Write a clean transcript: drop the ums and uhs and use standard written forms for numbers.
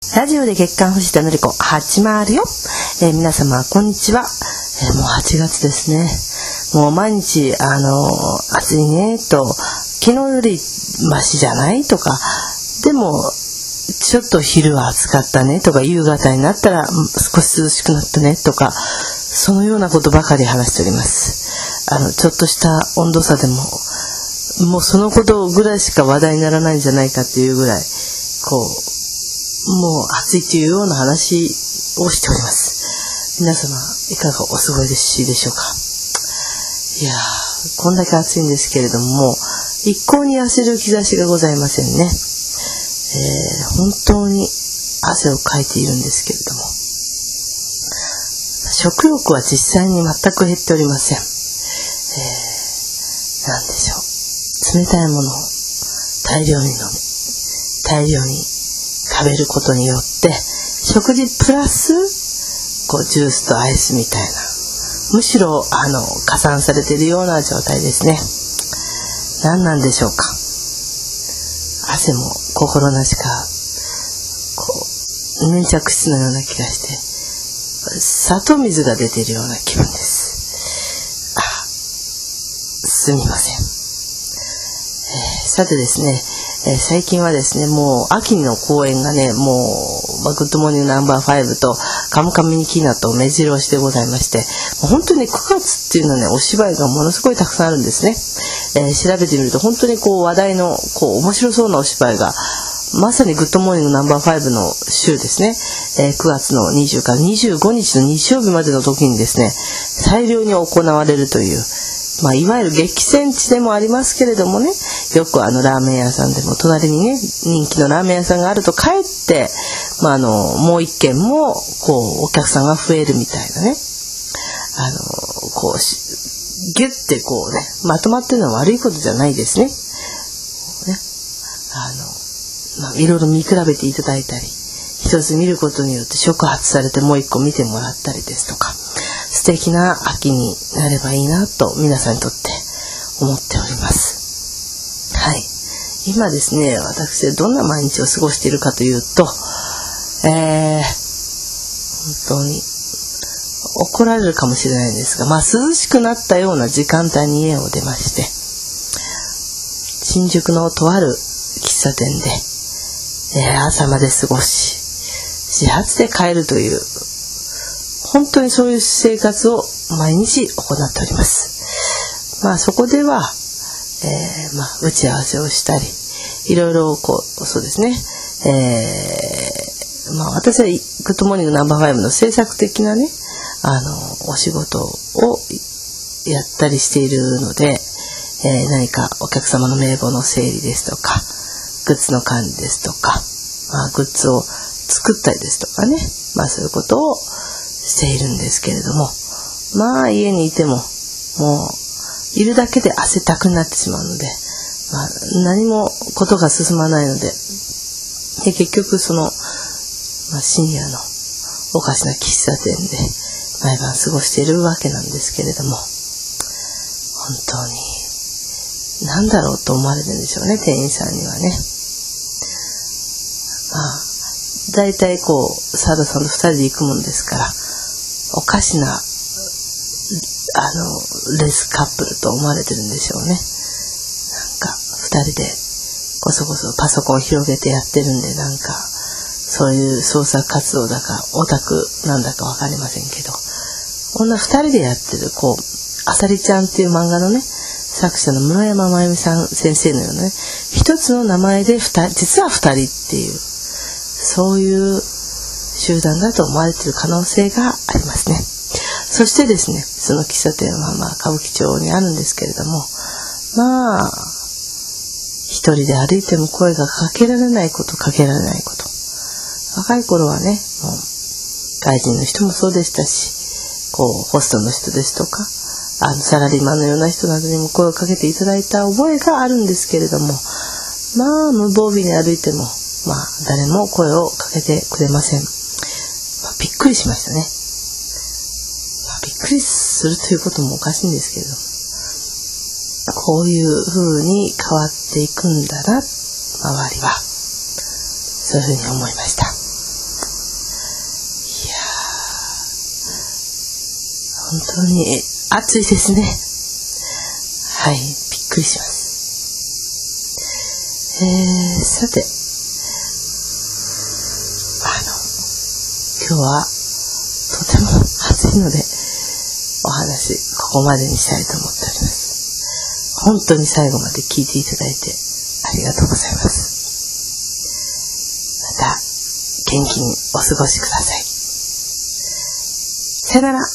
ラジオで月刊藤田のり子始まるよ。皆様こんにちは。もう8月ですね。もう毎日暑いねと、昨日よりマシじゃないとか、でもちょっと昼は暑かったねとか、夕方になったら少し涼しくなったねとか、そのようなことばかり話しております。ちょっとした温度差でももうそのことぐらいしか話題にならないんじゃないかっていうぐらい、もう暑いというような話をしております。皆様いかがお過ごしでしょうか。いやー、こんだけ暑いんですけれども、一向に痩せる兆しがございませんね。本当に汗をかいているんですけれども、食欲は実際に全く減っておりません。なんでしょう、冷たいものを大量に飲み、大量に食べることによって、食事プラスジュースとアイスみたいな、むしろ加算されているような状態ですね。何なんでしょうか。汗も心なしか粘着質のような気がして、砂糖水が出ているような気分です。すみません。さてですね、最近はですね、もう秋の公演がね、もうグッドモーニングナンバー5とカムカムニキーナと目白押しでございまして、本当に9月っていうのはね、お芝居がものすごいたくさんあるんですね。調べてみると本当に話題の面白そうなお芝居が、まさにグッドモーニングナンバー5の週ですね、9月の20から25日の日曜日までの時にですね、大量に行われるという、いわゆる激戦地でもありますけれどもね、よくラーメン屋さんでも隣にね、人気のラーメン屋さんがあるとかえって、もう一軒もお客さんが増えるみたいなね、ギュッてまとまってるのは悪いことじゃないですね。いろいろ見比べていただいたり、一つ見ることによって触発されてもう一個見てもらったりですとか、素敵な秋になればいいなと皆さんにとって思っております。はい。今ですね、私はどんな毎日を過ごしているかというと、本当に怒られるかもしれないんですが、涼しくなったような時間帯に家を出まして、新宿のとある喫茶店で、朝まで過ごし、始発で帰るという、本当にそういう生活を毎日行っております。そこでは、打ち合わせをしたり、いろいろそうですね、私はグッドモーニングナンバー5の制作的なね、お仕事をやったりしているので、何かお客様の名簿の整理ですとか、グッズの管理ですとか、グッズを作ったりですとかね、そういうことをしているんですけれども、家にいてももういるだけで汗たくなってしまうので、何もことが進まないので、結局深夜のおかしな喫茶店で毎晩過ごしているわけなんですけれども、本当に何だろうと思われるんでしょうね、店員さんにはね。だいたいサラさんと2人で行くもんですから、おかしなレスカップルと思われてるんでしょうね。2人でこそこそパソコンを広げてやってるんで、そういう創作活動だかオタクなんだか分かりませんけど、こんな2人でやってるあさりちゃんっていう漫画のね、作者の室山真由美さん先生のようなね、一つの名前で実は2人っていう、そういう集団だと思われている可能性がありますね。そしてですね、その喫茶店は歌舞伎町にあるんですけれども、一人で歩いても声がかけられないこと。若い頃はね、もう外人の人もそうでしたし、ホストの人ですとか、サラリーマンのような人などにも声をかけていただいた覚えがあるんですけれども、無防備に歩いても誰も声をかけてくれません。びっくりしましたね。びっくりするということもおかしいんですけれども、こういう風に変わっていくんだな、周りは。そういう風に思いました。 本当に暑いですね。はい、びっくりします。さて、今日はとても暑いのでお話ここまでにしたいと思っております。本当に最後まで聞いていただいてありがとうございます。また元気にお過ごしください。さよなら。